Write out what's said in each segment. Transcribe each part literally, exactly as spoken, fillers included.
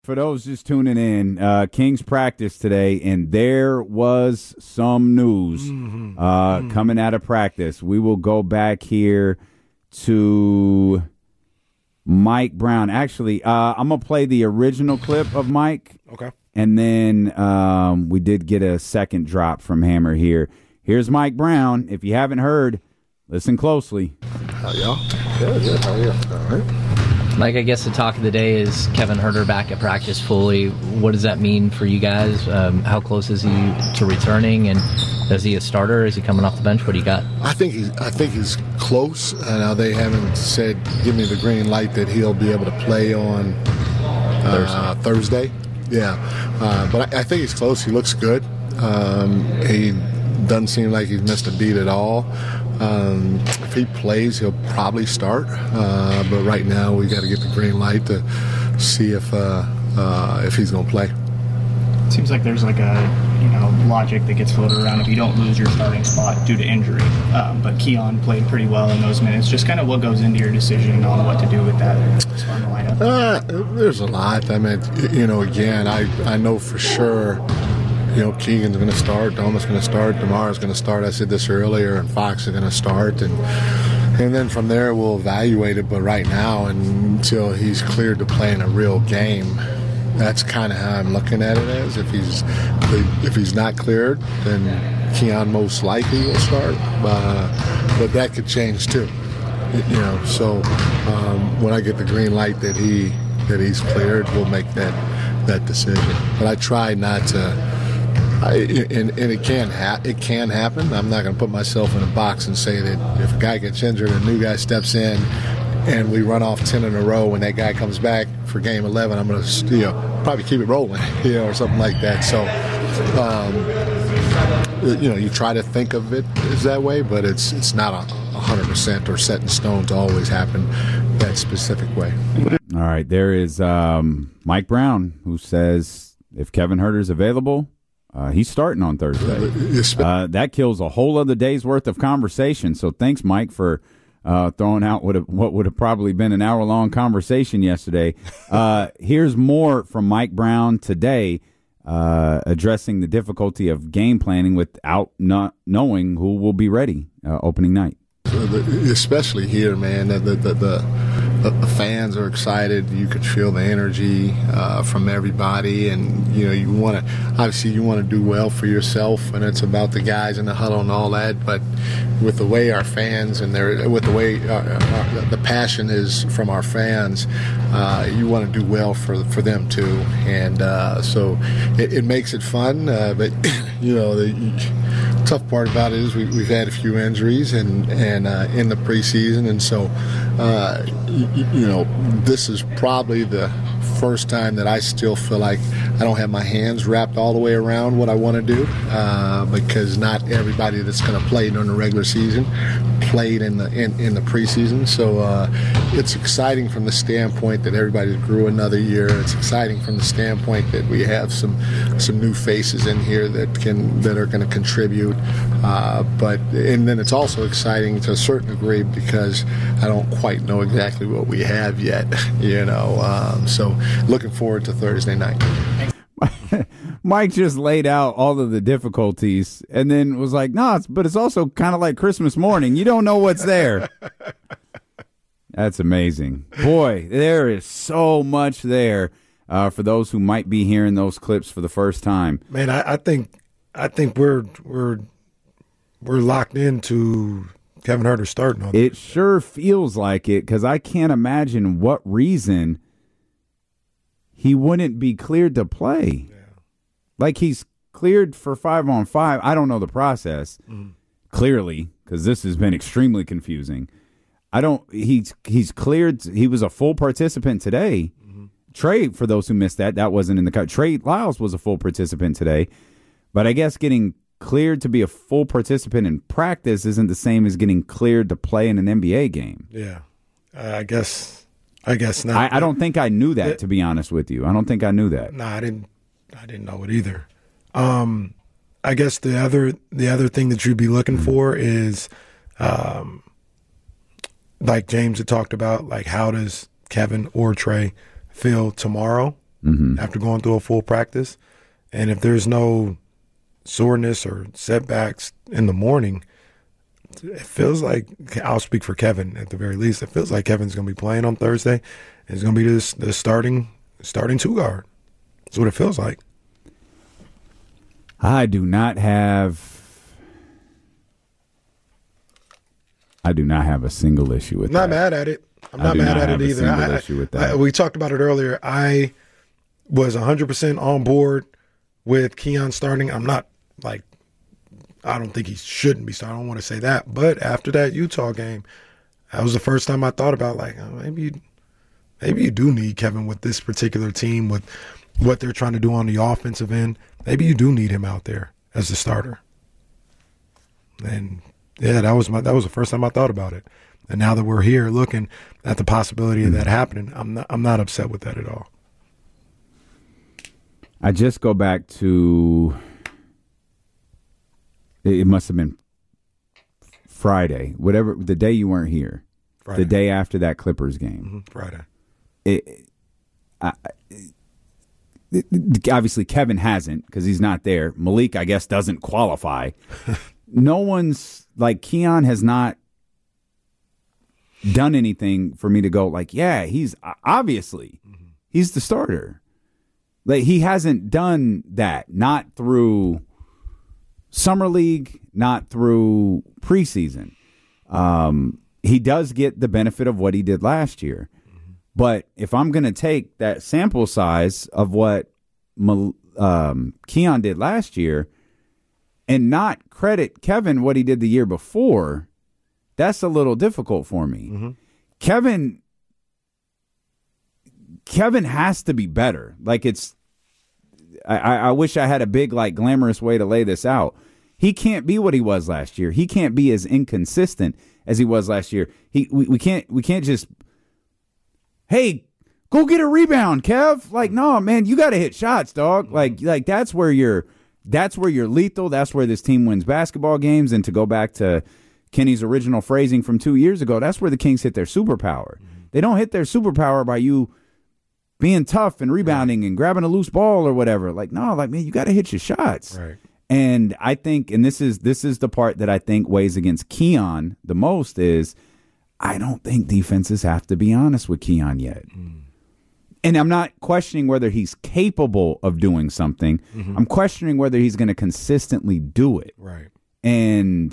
for those just tuning in, uh, Kings practice today, and there was some news mm-hmm. uh, mm-hmm. coming out of practice. We will go back here to Mike Brown. Actually, uh, I'm going to play the original clip of Mike. Okay. And then um, we did get a second drop from Hammer here. Here's Mike Brown. If you haven't heard, listen closely. How y'all? Good, good. How are you? All right. Mike, I guess the talk of the day is Kevin Huerter back at practice fully. What does that mean for you guys? Um, how close is he to returning? And is he a starter? Is he coming off the bench? What do you got? I think he's. I think he's close. Uh, they haven't said, give me the green light that he'll be able to play on uh, Thursday. Thursday. Yeah, uh, but I, I think he's close. He looks good. Um, he doesn't seem like he's missed a beat at all. Um, if he plays, he'll probably start. Uh, but right now, we got to get the green light to see if uh, uh, if he's going to play. Seems like there's like a you know logic that gets floated around if you don't lose your starting spot due to injury. Um, but Keon played pretty well in those minutes. Just kind of what goes into your decision on what to do with that starting lineup? Uh, there's a lot. I mean, you know, again, I, I know for sure, you know, Keegan's going to start, Doma's going to start, DeMar's going to start. I said this earlier, and Fox is going to start, and and then from there we'll evaluate it. But right now, until he's cleared to play in a real game, that's kind of how I'm looking at it as. If he's if he's not cleared, then Keon most likely will start. Uh, but that could change too, you know. So um, when I get the green light that he that he's cleared, we'll make that that decision. But I try not to. I, and, and it can ha- it can happen. I'm not going to put myself in a box and say that if a guy gets injured, a new guy steps in, and we run off ten in a row when that guy comes back for game eleven, I'm going to you know probably keep it rolling, you know, or something like that. So, um, you know, you try to think of it as that way, but it's it's not a hundred percent or set in stone to always happen that specific way. All right, there is um, Mike Brown, who says if Kevin Huerter's available, uh, he's starting on Thursday. Uh, that kills a whole other day's worth of conversation. So thanks, Mike, for Uh, throwing out what, what would have probably been an hour-long conversation yesterday. Uh, here's more from Mike Brown today, uh, addressing the difficulty of game planning without not knowing who will be ready uh, opening night. Especially here, man, the the, the, the, the fans are excited. You could feel the energy uh, from everybody, and you know you want to obviously you want to do well for yourself, and it's about the guys in the huddle and all that. But with the way our fans and their with the way our, our, the passion is from our fans, uh, you want to do well for for them too, and uh, so it, it makes it fun. Uh, but you know the tough part about it is we, we've had a few injuries and and uh, in the preseason, and so uh, you, you know this is probably the first time that I still feel like I don't have my hands wrapped all the way around what I want to do uh, because not everybody that's going to play during the regular season played in the in, in the preseason. So uh, it's exciting from the standpoint that everybody grew another year. It's exciting from the standpoint that we have some some new faces in here that can that are going to contribute. Uh, but and then it's also exciting to a certain degree because I don't quite know exactly what we have yet. You know, um, so looking forward to Thursday night. Mike just laid out all of the difficulties and then was like, no, it's, but it's also kind of like Christmas morning. You don't know what's there. That's amazing. Boy, there is so much there uh, for those who might be hearing those clips for the first time. Man, I, I think I think we're we're we're locked into Kevin Huerter starting on it. Sure feels like it because I can't imagine what reason he wouldn't be cleared to play. Yeah. Like he's cleared for five on five. I don't know the process mm-hmm. clearly because this has been extremely confusing. I don't. He's he's cleared. He was a full participant today. Mm-hmm. Trey, for those who missed that, that wasn't in the cut. Trey Lyles was a full participant today, but I guess getting cleared to be a full participant in practice isn't the same as getting cleared to play in an N B A game. Yeah, uh, I guess. I guess not. I, I don't think I knew that, to be honest with you. I don't think I knew that. No, I didn't. I didn't know it either. Um, I guess the other the other thing that you'd be looking mm-hmm. for is, um, like James had talked about, like how does Kevin or Trey feel tomorrow mm-hmm. after going through a full practice. And if there's no soreness or setbacks in the morning, it feels like, I'll speak for Kevin at the very least, it feels like Kevin's going to be playing on Thursday. It's going to be the, the starting starting two guard. That's what it feels like. I do not have I do not have a single issue with I'm not that. mad at it. I'm I not do mad not at have it a either. single I, issue with that. I, we talked about it earlier. I was one hundred percent on board with Keon starting. I'm not like, I don't think he shouldn't be starting. I don't want to say that. But after that Utah game, that was the first time I thought about, like, oh, maybe you, maybe you do need Kevin with this particular team, with what they're trying to do on the offensive end. Maybe you do need him out there as the starter. And yeah, that was my that was the first time I thought about it. And now that we're here looking at the possibility of that happening, I'm not I'm not upset with that at all. I just go back to it must have been Friday, whatever the day you weren't here. Friday. The day after that Clippers game. Mm-hmm. Friday. It, I, it, it, obviously, Kevin hasn't because he's not there. Malik, I guess, doesn't qualify. No one's like Keon has not done anything for me to go like, yeah, he's obviously mm-hmm. he's the starter. Like he hasn't done that, not through summer league, not through preseason. Um, he does get the benefit of what he did last year. But if I'm going to take that sample size of what um, Keon did last year and not credit Kevin what he did the year before, that's a little difficult for me. Mm-hmm. Kevin, Kevin has to be better. Like it's, I, I wish I had a big, like, glamorous way to lay this out. He can't be what he was last year. He can't be as inconsistent as he was last year. He, we, we can't, we can't just. Hey, go get a rebound, Kev. Like, no, man, you got to hit shots, dog. Like, like that's where you're that's where you're lethal. That's where this team wins basketball games. And to go back to Kenny's original phrasing from two years ago, that's where the Kings hit their superpower. Mm-hmm. They don't hit their superpower by you being tough and rebounding right. and grabbing a loose ball or whatever. Like, no, like, man, you got to hit your shots. Right. And I think, and this is this is the part that I think weighs against Keon the most is, I don't think defenses have to be honest with Keon yet. Mm. And I'm not questioning whether he's capable of doing something. Mm-hmm. I'm questioning whether he's going to consistently do it. Right. And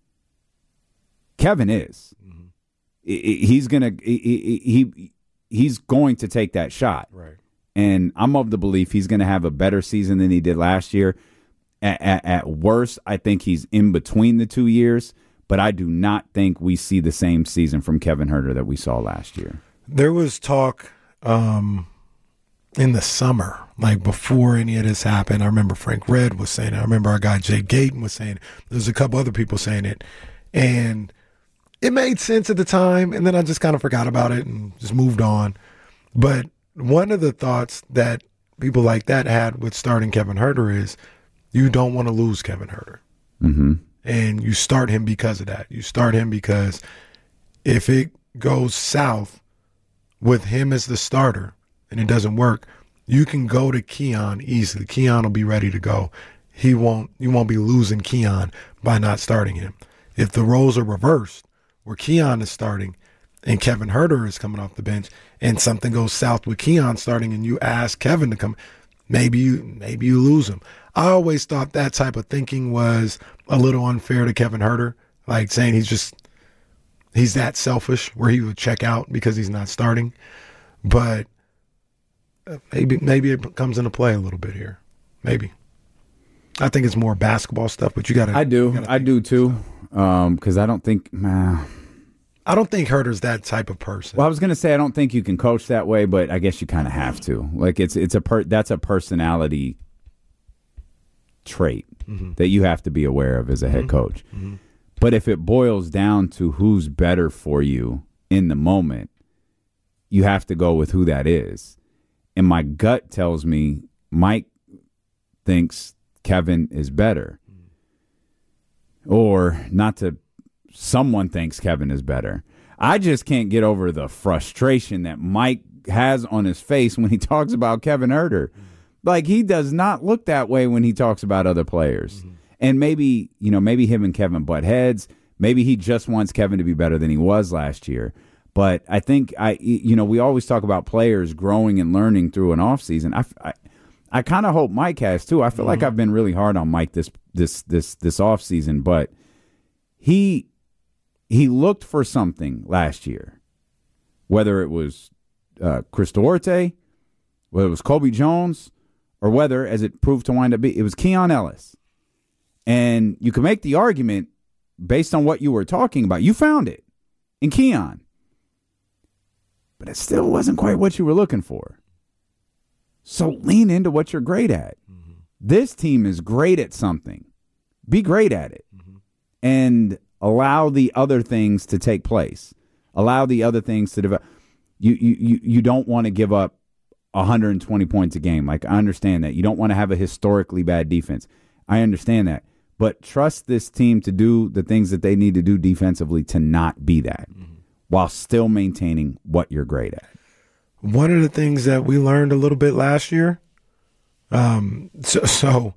Kevin is. Mm-hmm. He's going to he, he he's going to take that shot. Right. And I'm of the belief he's going to have a better season than he did last year. At, at, at worst, I think he's in between the two years. But I do not think we see the same season from Kevin Huerter that we saw last year. There was talk um, in the summer, like before any of this happened. I remember Frank Red was saying it. I remember our guy Jay Gayton was saying it. There's a couple other people saying it. And it made sense at the time, and then I just kind of forgot about it and just moved on. But one of the thoughts that people like that had with starting Kevin Huerter is you don't want to lose Kevin Huerter. Mm-hmm. And you start him because of that. You start him because if it goes south with him as the starter and it doesn't work, you can go to Keon easily. Keon will be ready to go. He won't. You won't be losing Keon by not starting him. If the roles are reversed, where Keon is starting and Kevin Huerter is coming off the bench, and something goes south with Keon starting, and you ask Kevin to come, maybe you maybe you lose him. I always thought that type of thinking was a little unfair to Kevin Huerter, like saying he's just he's that selfish where he would check out because he's not starting. But maybe maybe it comes into play a little bit here. Maybe. I think it's more basketball stuff, but you got to. I do, I do too, because um, I don't think. Uh, I don't think Herter's that type of person. Well, I was going to say I don't think you can coach that way, but I guess you kind of have to. Like it's it's a per, that's a personality trait mm-hmm. that you have to be aware of as a head coach. Mm-hmm. But if it boils down to who's better for you in the moment, you have to go with who that is. And my gut tells me Mike thinks Kevin is better. Or not to someone thinks Kevin is better. I just can't get over the frustration that Mike has on his face when he talks about Kevin Huerter. Like, he does not look that way when he talks about other players. Mm-hmm. And maybe, you know, maybe him and Kevin butt heads. Maybe he just wants Kevin to be better than he was last year. But I think, I, you know, we always talk about players growing and learning through an offseason. I, I, I kind of hope Mike has, too. I feel mm-hmm. like I've been really hard on Mike this this this this offseason. But he he looked for something last year, whether it was uh, Chris Duarte, whether it was Kobe Jones, or whether, as it proved to wind up being, it was Keon Ellis. And you can make the argument based on what you were talking about. You found it in Keon. But it still wasn't quite what you were looking for. So lean into what you're great at. Mm-hmm. This team is great at something. Be great at it. Mm-hmm. And allow the other things to take place. Allow the other things to develop. You, you, you, you don't want to give up one hundred twenty points a game. Like, I understand that. You don't want to have a historically bad defense. I understand that. But trust this team to do the things that they need to do defensively to not be that, mm-hmm. while still maintaining what you're great at. One of the things that we learned a little bit last year, um, so, so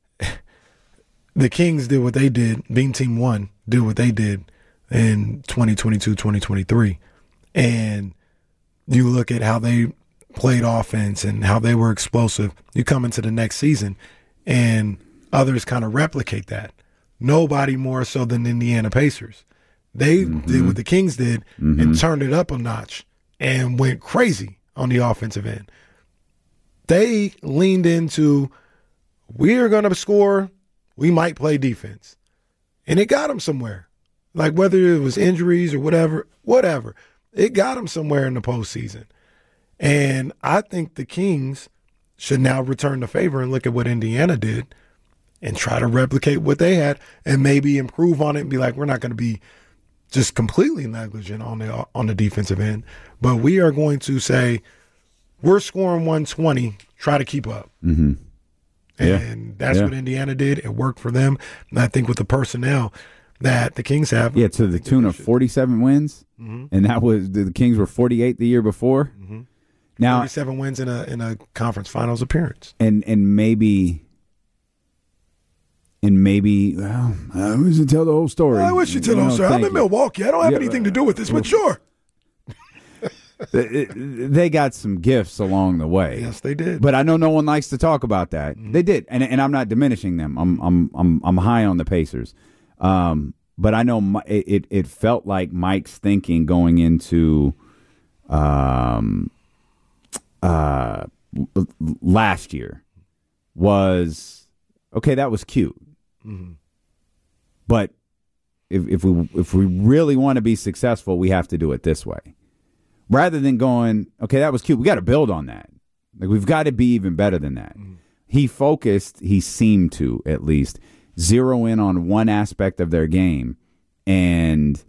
the Kings did what they did, Beam Team One did what they did in twenty twenty-two, twenty twenty-three. And you look at how they played offense and how they were explosive. You come into the next season and others kind of replicate that. Nobody more so than the Indiana Pacers. They mm-hmm. did what the Kings did mm-hmm. and turned it up a notch and went crazy on the offensive end. They leaned into, we're going to score, we might play defense. And it got them somewhere. Like, whether it was injuries or whatever, whatever. It got them somewhere in the postseason. And I think the Kings should now return the favor and look at what Indiana did and try to replicate what they had and maybe improve on it and be like, we're not going to be just completely negligent on the on the defensive end, but we are going to say we're scoring one twenty, try to keep up. Mm-hmm. Yeah. And that's yeah. what Indiana did. It worked for them. And I think with the personnel that the Kings have. Yeah, to the tune of forty-seven wins. Mm-hmm. And that was, the Kings were forty-eight the year before. Mm-hmm. Now, forty-seven wins in a in a conference finals appearance. And and maybe... And maybe, well, I wish you tell the whole story. I wish you tell the whole story. I'm in you. Milwaukee. I don't have yeah, anything to do with this, but sure. They got some gifts along the way. Yes, they did. But I know no one likes to talk about that. Mm-hmm. They did, and and I'm not diminishing them. I'm I'm I'm I'm high on the Pacers, um, but I know it it felt like Mike's thinking going into, um, uh, last year was, okay, that was cute. Mm-hmm. But if if we if we really want to be successful, we have to do it this way. Rather than going, okay, that was cute. We got to build on that. Like, we've got to be even better than that. Mm-hmm. He focused, he seemed to at least, zero in on one aspect of their game and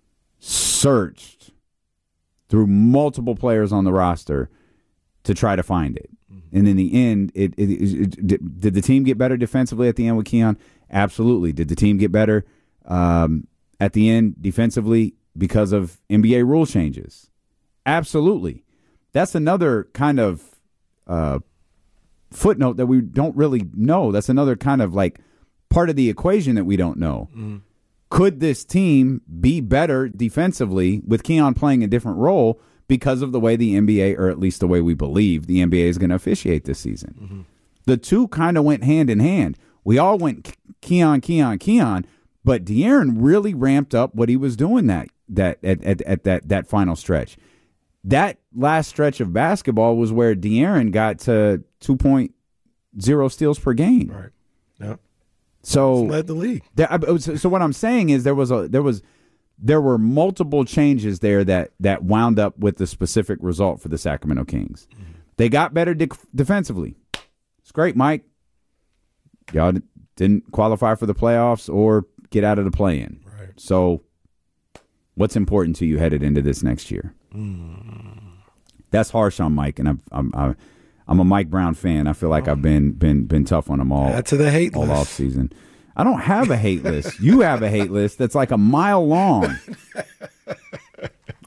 searched through multiple players on the roster to try to find it. Mm-hmm. And in the end, it, it, it, it did the team get better defensively at the end with Keon? Absolutely. Did the team get better um, at the end defensively because of N B A rule changes? Absolutely. That's another kind of uh, footnote that we don't really know. That's another kind of like part of the equation that we don't know. Mm-hmm. Could this team be better defensively with Keon playing a different role because of the way the N B A, or at least the way we believe the N B A is going to officiate this season? Mm-hmm. The two kind of went hand in hand. We all went Keon, Keon, Keon, but De'Aaron really ramped up what he was doing that that at, at, at that that final stretch. That last stretch of basketball was where De'Aaron got to two point oh steals per game. Right. Yep. So led the league. There, so what I'm saying is there was a there was there were multiple changes there that that wound up with the specific result for the Sacramento Kings. Mm-hmm. They got better de- defensively. It's great, Mike. Y'all didn't qualify for the playoffs or get out of the play-in. Right. So what's important to you headed into this next year? Mm. That's harsh on Mike, and I'm I'm I'm a Mike Brown fan. I feel like oh. I've been been been tough on him all. Add to the hate all list. off season. I don't have a hate list. You have a hate list that's like a mile long.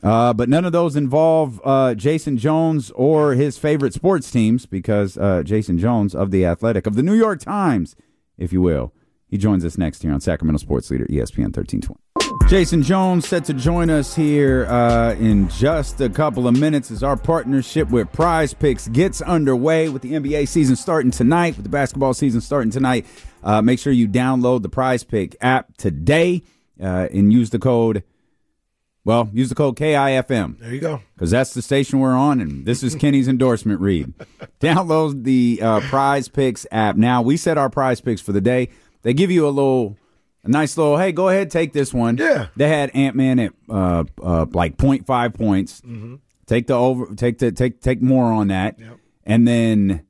Uh, but none of those involve uh, Jason Jones or his favorite sports teams because uh, Jason Jones of The Athletic, of the New York Times, if you will, he joins us next here on Sacramento Sports Leader, E S P N thirteen twenty. Jason Jones set to join us here uh, in just a couple of minutes as our partnership with Prize Picks gets underway with the N B A season starting tonight, with the basketball season starting tonight. Uh, make sure you download the Prize Pick app today uh, and use the code, well, use the code K I F M. There you go. Because that's the station we're on, and this is Kenny's endorsement read. Download the uh, Prize Picks app. Now, we set our Prize Picks for the day. They give you a little... A nice little, hey, go ahead, take this one. Yeah. They had Ant-Man at uh, uh, like point five points. Mm-hmm. Take the over, take the take take more on that. Yep. And then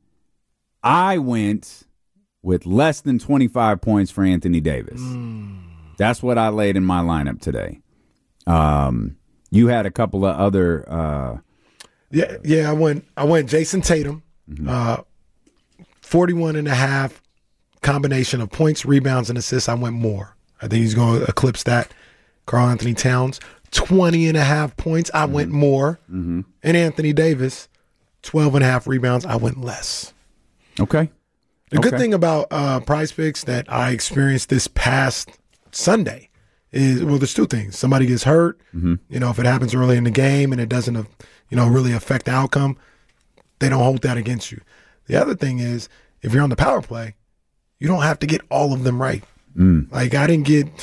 I went with less than twenty-five points for Anthony Davis. Mm. That's what I laid in my lineup today. Um, you had a couple of other. Uh, yeah, yeah. I went. I went Jason Tatum, mm-hmm. uh, forty-one and a half. Combination of points, rebounds, and assists. I went more. I think he's going to eclipse that. Karl Anthony Towns, twenty and a half points. I mm-hmm. went more. Mm-hmm. And Anthony Davis, twelve and a half rebounds. I went less. Okay. The okay. good thing about uh, Prize Picks that I experienced this past Sunday is, well, there's two things. Somebody gets hurt. Mm-hmm. You know, if it happens early in the game and it doesn't, uh, you know, really affect the outcome, they don't hold that against you. The other thing is, if you're on the power play, you don't have to get all of them right. Mm. Like, I didn't get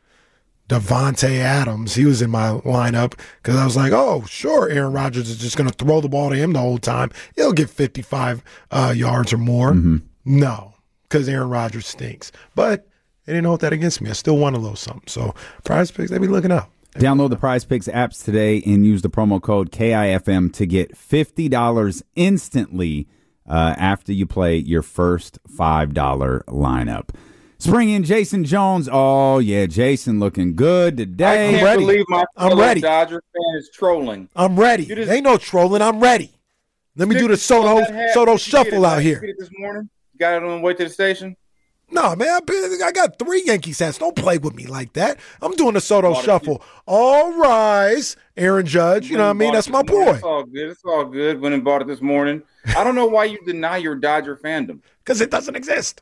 Devontae Adams. He was in my lineup because I was like, oh, sure, Aaron Rodgers is just going to throw the ball to him the whole time. He'll get fifty-five uh, yards or more. Mm-hmm. No, because Aaron Rodgers stinks. But they didn't hold that against me. I still won a little something. So Prize Picks, they be looking up. Download the Prize Picks apps today and use the promo code K I F M to get fifty dollars instantly Uh, after you play your first five dollar lineup. Let's bring in Jason Jones. Oh, yeah, Jason looking good today. I can't ready. believe my I'm ready. Dodger fan is trolling. I'm ready. Just, Ain't no trolling. I'm ready. Let me do the Soto, Soto shuffle out here. This morning? Got it on the way to the station? No, man, I, I got three Yankees hats. Don't play with me like that. I'm doing the Soto shuffle. All rise, Aaron Judge. You know what I mean? That's my boy. It's all good. It's all good. Went and bought it this morning. I don't know why you deny your Dodger fandom. Because it doesn't exist.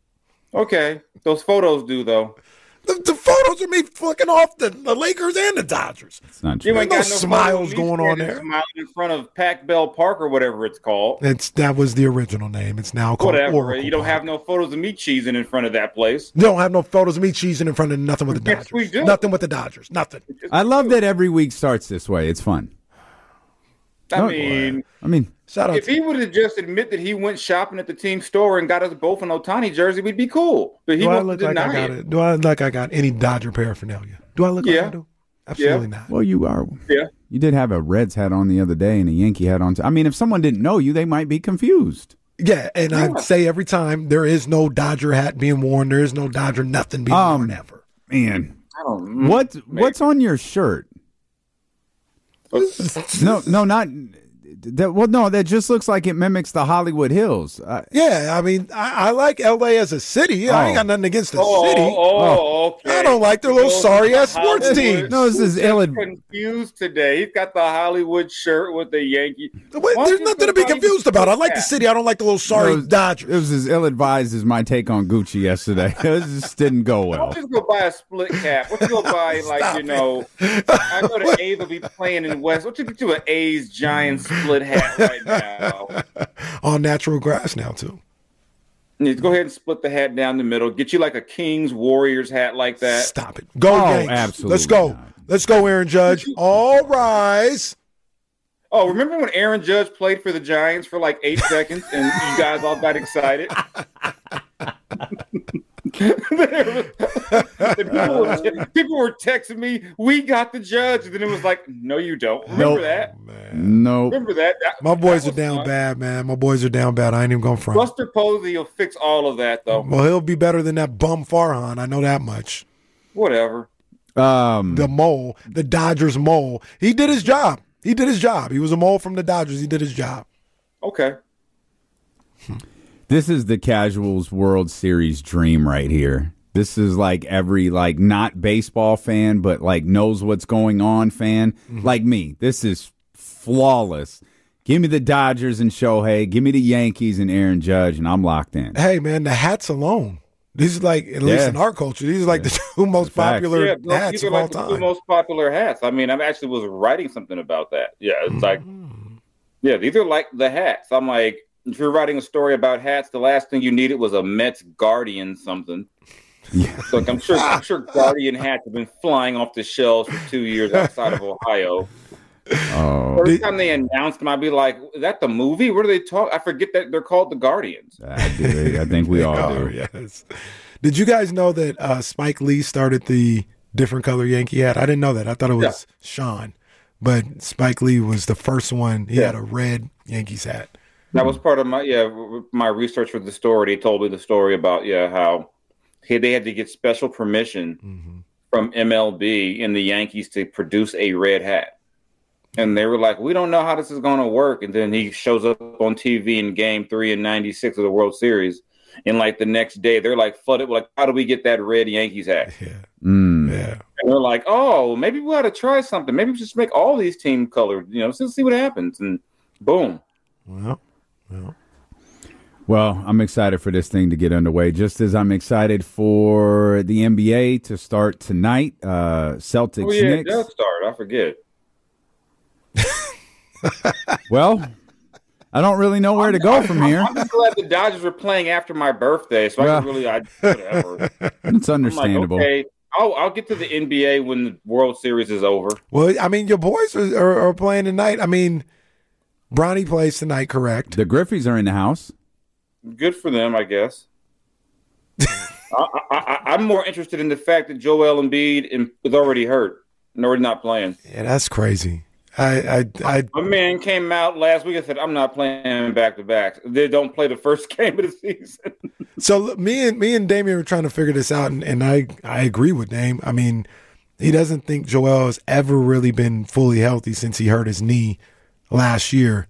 Okay. Those photos do, though. The, the photos are me flicking off the, the Lakers and the Dodgers. It's not true. You ain't There's got no no smiles going on there. Smiling in front of Pac Bell Park or whatever it's called. It's That was the original name. It's now called Whatever. Oracle You don't Park. have no photos of me cheesing in front of that place. You don't have no photos of me cheesing in front of nothing with the Yes, Dodgers. we do. Nothing with the Dodgers. Nothing. I love that every week starts this way. It's fun. I No, mean, I mean, Shout out if to he would have just admit that he went shopping at the team store and got us both an Ohtani jersey, we'd be cool. But he Do I wants look to like I deny got it. it? Do I look like I got any Dodger paraphernalia? Do I look Yeah. like I do? Absolutely Yeah. not. well, you are. Yeah. You did have a Reds hat on the other day and a Yankee hat on. T- I mean, if someone didn't know you, they might be confused. Yeah, and Yeah. I say every time there is no Dodger hat being worn. There is no Dodger nothing being Um, worn ever. Man, I don't what what's on your shirt? No, no, not that. Well, no, that just looks like it mimics the Hollywood Hills. Uh, Yeah, I mean, I, I like L A as a city. I ain't got nothing against the Oh, city. oh, okay. I don't like their little Goes sorry to ass sports Hollywood. team. no, this is ill. Confused today. He's got the Hollywood shirt with the Yankee. Wait, Why don't there's you nothing to go be buy confused you about. I some like the hat? city. I don't like the little sorry It was- Dodgers. It was as ill advised as my take on Gucci yesterday. It just didn't go Why well. don't you just go buy a split cap? What you go buy, like, Stop you know, I know the A's will be playing in West. What you do an A's Giants split hat right now? On natural grass now, too. You go ahead and split the hat down the middle. Get you like a Kings Warriors hat like that. Stop it. Go, Oh, Yanks. absolutely Let's go. not. Let's go, Aaron Judge. All rise. Oh, remember when Aaron Judge played for the Giants for like eight seconds and you guys all got excited? people, were, people were texting me, we got the Judge. And then it was like, no, you don't. Remember Nope. that? No, Remember that? That- My boys that are was down fun. bad, man. My boys are down bad. I ain't even going front. Buster Posey will fix all of that, though. Well, he'll be better than that bum Farhan. I know that much. Whatever. um, The mole, the Dodgers mole. He did his job. He did his job. He was a mole from the Dodgers. He did his job. Okay. this is the Casuals World Series dream right here. This is like every like not baseball fan, but like knows what's going on fan mm-hmm. like me. This is flawless. Give me the Dodgers and Shohei. Give me the Yankees and Aaron Judge, and I'm locked in. Hey, man, the hats alone. These are like, at least yeah. in our culture, these are like yeah. the two most popular yeah, no, hats these are of like all the time. Two most popular hats. I mean, I actually was writing something about that. Yeah, it's mm-hmm. like, yeah, these are like the hats. I'm like, if you're writing a story about hats, the last thing you needed was a Mets Guardian something. Yeah. So like, I'm sure, I'm sure Guardian hats have been flying off the shelves for two years outside of Ohio. Oh. First time they announced them, I'd be like, "Is that the movie? What do they talk?" I forget that they're called the Guardians. I do. I think we all are, do. Yes. Did you guys know that uh, Spike Lee started the different color Yankee hat? I didn't know that. I thought it was yeah. Sean, but Spike Lee was the first one. He yeah. had a red Yankees hat. That was part of my yeah my research for the story. They told me the story about yeah how he, they had to get special permission mm-hmm. from M L B and the Yankees to produce a red hat. And they were like, we don't know how this is going to work. And then he shows up on T V in game three in ninety-six of the World Series. And like the next day, they're like flooded. Like, how do we get that red Yankees hat? Yeah. Mm. Yeah. And they're like, oh, maybe we ought to try something. Maybe we just make all these team colored, you know, let's see what happens. And boom. Well, well. Well, I'm excited for this thing to get underway, just as I'm excited for the N B A to start tonight. Uh, Celtics, oh, yeah, Knicks. It does start. I forget. Well, I don't really know where to go from here. I'm just glad the Dodgers were playing after my birthday, so well, I can really, I whatever. It's understandable. Like, okay, I'll, I'll get to the N B A when the World Series is over. Well, I mean, your boys are, are, are playing tonight. I mean, Bronny plays tonight, correct? The Griffies are in the house. Good for them, I guess. I, I, I'm more interested in the fact that Joel Embiid is already hurt and already not playing. Yeah, that's crazy. I, I, I, a man came out last week and said, "I'm not playing back to back. They don't play the first game of the season." So me and me and Damian were trying to figure this out, and, and I, I agree with Dame. I mean, he doesn't think Joel has ever really been fully healthy since he hurt his knee last year.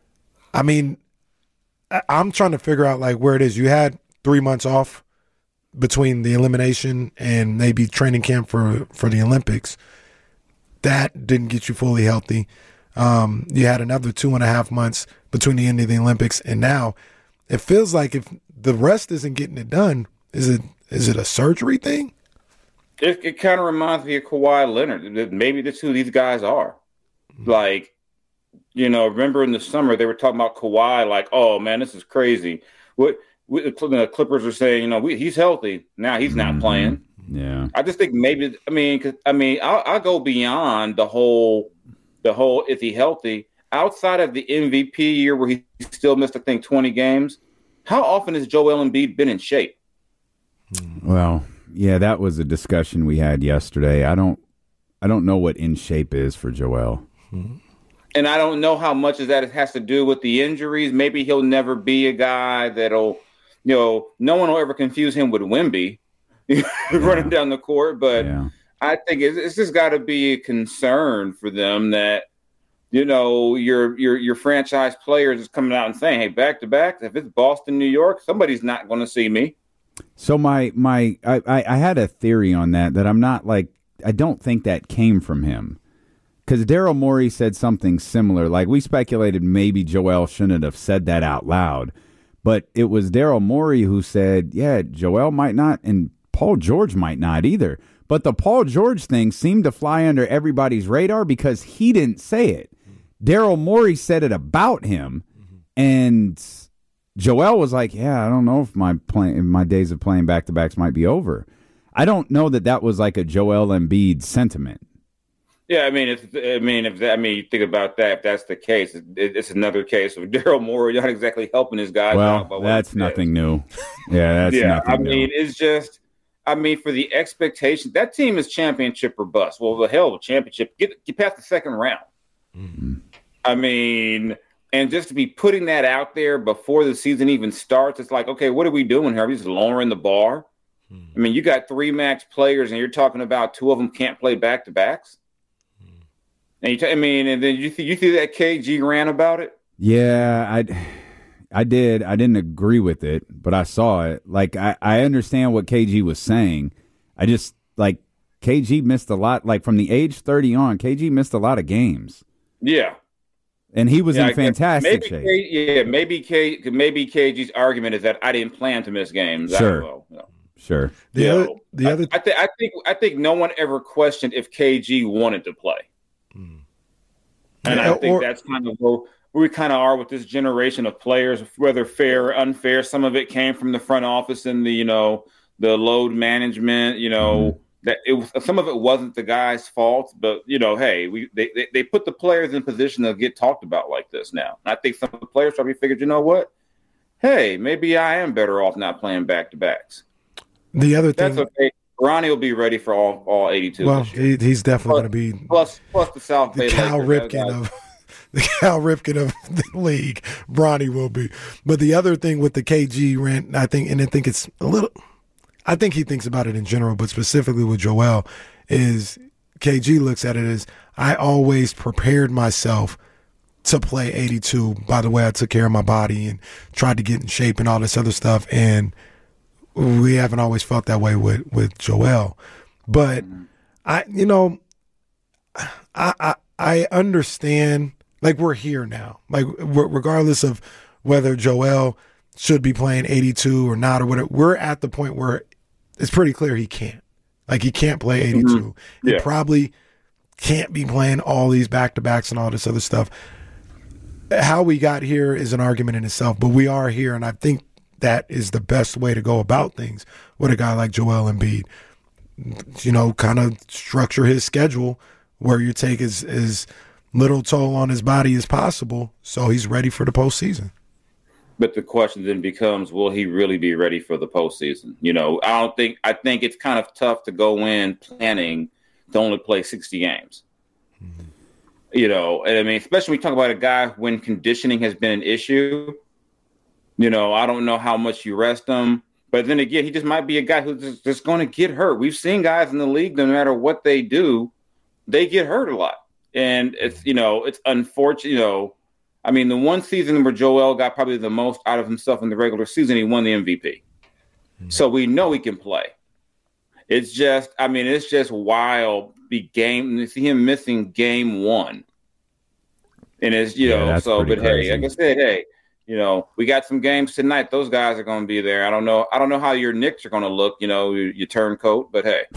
I mean, I, I'm trying to figure out like where it is. You had three months off between the elimination and maybe training camp for, for the Olympics. That didn't get you fully healthy. Um, you had another two and a half months between the end of the Olympics, and now it feels like if the rest isn't getting it done, is it is it a surgery thing? It, it kind of reminds me of Kawhi Leonard. Maybe that's who these guys are. Mm-hmm. Like, you know, remember in the summer they were talking about Kawhi, like, oh man, this is crazy. What, what the Clippers are saying, you know, we, he's healthy now, he's not mm-hmm. playing. Yeah, I just think maybe. I mean, cause, I mean, I'll, I'll go beyond the whole, the whole. Is he healthy? Outside of the M V P year where he still missed, I think, twenty games. How often has Joel Embiid been in shape? Well, yeah, that was a discussion we had yesterday. I don't, I don't know what in shape is for Joel, and I don't know how much of that has to do with the injuries. Maybe he'll never be a guy that'll, you know, no one will ever confuse him with Wemby. running down the court, but yeah. I think it's, it's just got to be a concern for them that, you know, your your your franchise players is coming out and saying, "Hey, back to back, if it's Boston, New York, somebody's not going to see me." So my my I, I I had a theory on that that I'm not like I don't think that came from him because Daryl Morey said something similar. Like we speculated maybe Joel shouldn't have said that out loud, but it was Daryl Morey who said, "Yeah, Joel might not," and Paul George might not either. But the Paul George thing seemed to fly under everybody's radar because he didn't say it. Daryl Morey said it about him, and Joel was like, yeah, I don't know if my play, if my days of playing back-to-backs might be over. I don't know that that was like a Joel Embiid sentiment. Yeah, I mean, if I mean, if that, I mean, you think about that. If that's the case, it, it's another case of Daryl Morey not exactly helping his guys well, out. Well, that's nothing new. Yeah, that's yeah. nothing I mean, new. it's just. I mean, for the expectation, that team is championship or bust. Well, the hell of a championship. Get, get past the second round. Mm-hmm. I mean, and just to be putting that out there before the season even starts, it's like, okay, what are we doing here? Are we just lowering the bar? Mm-hmm. I mean, you got three max players, and you're talking about two of them can't play back-to-backs? Mm-hmm. And you t- I mean, and then you, th- you see that K G ran about it? Yeah, I I did. I didn't agree with it, but I saw it. Like, I, I understand what K G was saying. I just, like, K G missed a lot. Like, from the age thirty on, K G missed a lot of games. Yeah. And he was yeah, in fantastic maybe shape. K, yeah, maybe K, maybe K G's argument is that I didn't plan to miss games. Sure. I don't know, you know. Sure. The You other, know, the I, other, I, th- I think I think no one ever questioned if K G wanted to play, Mm. and Yeah, I think or- that's kind of where we kind of are with this generation of players, whether fair or unfair. Some of it came from the front office and the you know the load management. You know Mm-hmm. that it was some of it wasn't the guy's fault, but you know, hey, we they, they they put the players in position to get talked about like this now. And I think some of the players probably figured, you know what, hey, maybe I am better off not playing back to backs. the other thing. That's okay. Ronnie will be ready for all, all eighty-two. Well, this year. he, he's definitely going to be plus plus the South the Bay Cal Lakers, Ripken that of the Cal Ripken of the league. Bronny will be. But the other thing with the K G rant, I think, and I think it's a little. I think he thinks about it in general, but specifically with Joel, is K G looks at it as I always prepared myself to play eighty-two by the way I took care of my body and tried to get in shape and all this other stuff. And we haven't always felt that way with, with Joel. But I, you know, I, I, I understand, like, we're here now, like, regardless of whether Joel should be playing eighty-two or not or whatever, we're at the point where it's pretty clear he can't. Like, he can't play eighty-two. Mm-hmm. Yeah. He probably can't be playing all these back-to-backs and all this other stuff. How we got here is an argument in itself, but we are here, and I think that is the best way to go about things with a guy like Joel Embiid. You know, kind of structure his schedule where you take as, as little toll on his body as possible so he's ready for the postseason. But the question then becomes, will he really be ready for the postseason? You know, I don't think, I think it's kind of tough to go in planning to only play sixty games. Mm-hmm. You know, and I mean, especially when we talk about a guy when conditioning has been an issue, you know, I don't know how much you rest him. But then again, he just might be a guy who's just, just going to get hurt. We've seen guys in the league, no matter what they do, they get hurt a lot. And it's, you know, it's unfortunate, you know, I mean, the one season where Joel got probably the most out of himself in the regular season, he won the M V P. Mm-hmm. So we know he can play. It's just, I mean, it's just wild. The game, to see him missing game one. And it's, you Yeah, know, that's so, but pretty hey, crazy. like I said, hey, you know, we got some games tonight. Those guys are going to be there. I don't know. I don't know how your Knicks are going to look, you know, your, your turncoat, but hey.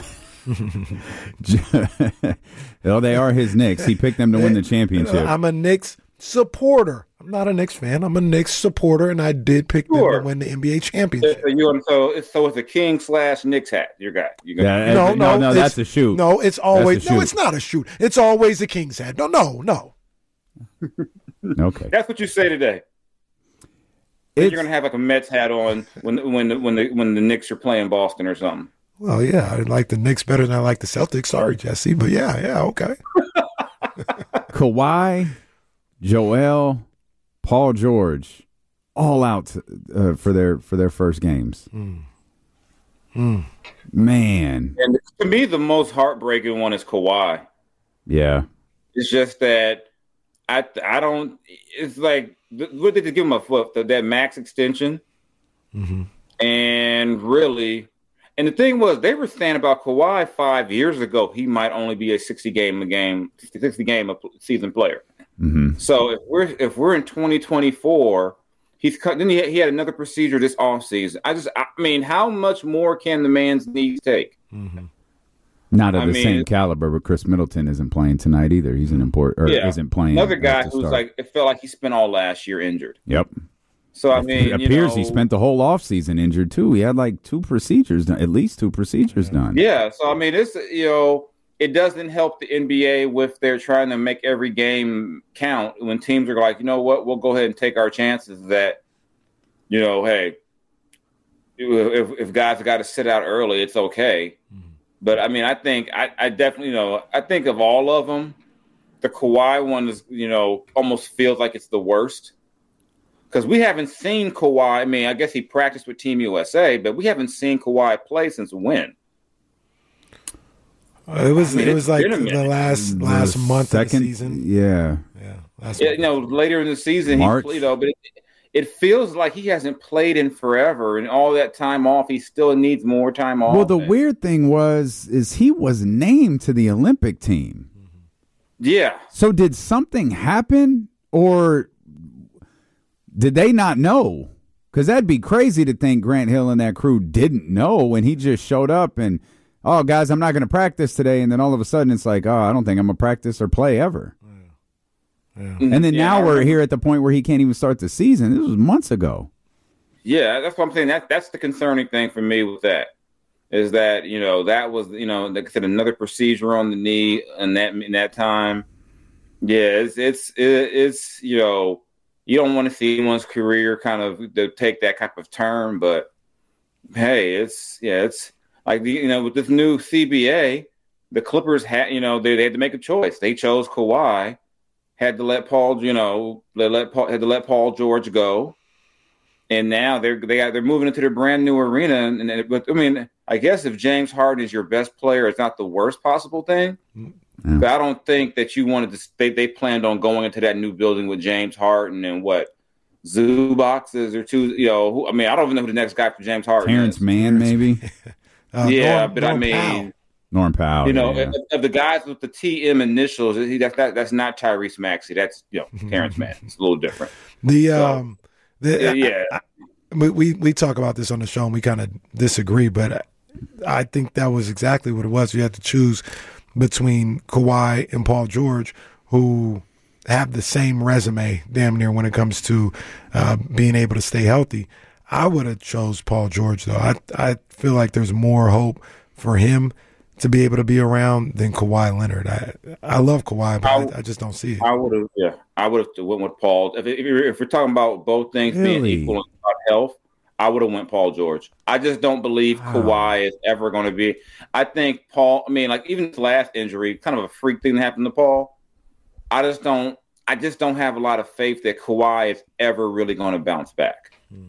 Well, they are his Knicks. He picked them to win the championship. I'm a Knicks supporter. I'm not a Knicks fan. I'm a Knicks supporter, and I did pick Sure. them to win the N B A championship. So, you, so, it's, so it's a King slash Knicks hat. Your guy. You got Yeah, No, no, no, no, it's- that's a shoot. No, it's always That's a no. shoot. It's not a shoot. It's always a King's hat. No, no, no. Okay. That's what you say today. It's- You're gonna have like a Mets hat on when when when the when the Knicks are playing Boston or something. Well, yeah, I like the Knicks better than I like the Celtics. Sorry, Jesse, but yeah, yeah, okay. Kawhi, Joel, Paul George, all out uh, for their for their first games. Mm. Mm. Man, And to me, the most heartbreaking one is Kawhi. yeah, It's just that I I don't. It's like what did they give him a foot that max extension, Mm-hmm. and really, and the thing was they were saying about Kawhi five years ago he might only be a sixty game a game sixty game a season player. mm-hmm. So if we're if we're in twenty twenty-four, he's cut. Then he had, he had another procedure this offseason. I just I mean, how much more can the man's knees take? Mm-hmm. Not of I the mean, same caliber, but Chris Middleton isn't playing tonight either. He's an import or Yeah. isn't playing. Another uh, guy to who's start. like it felt like he spent all last year injured. Yep. So I mean, it you appears know, he spent the whole offseason injured too. He had like two procedures done, at least two procedures done. Yeah, so I mean, it's you know, it doesn't help the N B A with they're trying to make every game count when teams are like, you know what, we'll go ahead and take our chances that, you know, hey, if if guys got to sit out early, it's okay. Mm-hmm. But I mean, I think I, I definitely, you know, I think of all of them, the Kawhi one is, you know, almost feels like it's the worst. Because we haven't seen Kawhi. I mean, I guess he practiced with Team U S A, but we haven't seen Kawhi play since when? Uh, it was I mean, it was it's like been a the minute. last The last month second, of the season. Yeah. Yeah, last Yeah, month. you know, later in the season, March. he, you know, but it, it feels like he hasn't played in forever, and all that time off, he still needs more time off. Well, the and, weird thing was, is he was named to the Olympic team. Yeah. So did something happen, or did they not know? Because that'd be crazy to think Grant Hill and that crew didn't know when he just showed up and, oh, guys, I'm not going to practice today. And then all of a sudden it's like, oh, I don't think I'm going to practice or play ever. Yeah. And then Yeah, now I we're remember. here at the point where he can't even start the season. This was months ago. Yeah, that's what I'm saying. That that's the concerning thing for me with that is that, you know, that was, you know, like I said, another procedure on the knee in that in that time. Yeah, it's it's it's you know, you don't want to see anyone's career kind of to take that type of turn, but hey, it's yeah, it's like the, you know, with this new C B A, the Clippers had, you know, they, they had to make a choice. They chose Kawhi. Had to let Paul, you know, they let Paul, had to let Paul George go, and now they're they got, they're moving into their brand new arena. And, and but I mean, I guess if James Harden is your best player, it's not the worst possible thing. Yeah. But I don't think that you wanted to. They they planned on going into that new building with James Harden and what zoo boxes or two. You know, who, I mean, I don't even know who the next guy for James Harden Terrence is. Mann, maybe. Uh, yeah, Norm- but Norm I mean. Powell. Norm Powell. You know, yeah. of, of the guys with the T M initials, he, that's that, that's not Tyrese Maxey. That's, you know, Terrence Mann. It's a little different. The So, um, the, yeah, I, I, we, we we talk about this on the show and we kind of disagree, but I think that was exactly what it was. You had to choose between Kawhi and Paul George, who have the same resume, damn near, when it comes to uh, being able to stay healthy. I would have chose Paul George though. I I feel like there's more hope for him to be able to be around than Kawhi Leonard. I I love Kawhi, but I, I just don't see it. I would have. Yeah, I would have went with Paul. If, if, you're, if we're talking about both things being Really? equal in health, I would have went Paul George. I just don't believe Wow. Kawhi is ever going to be. I think Paul. I mean, like even his last injury, kind of a freak thing that happened to Paul. I just don't. I just don't have a lot of faith that Kawhi is ever really going to bounce back.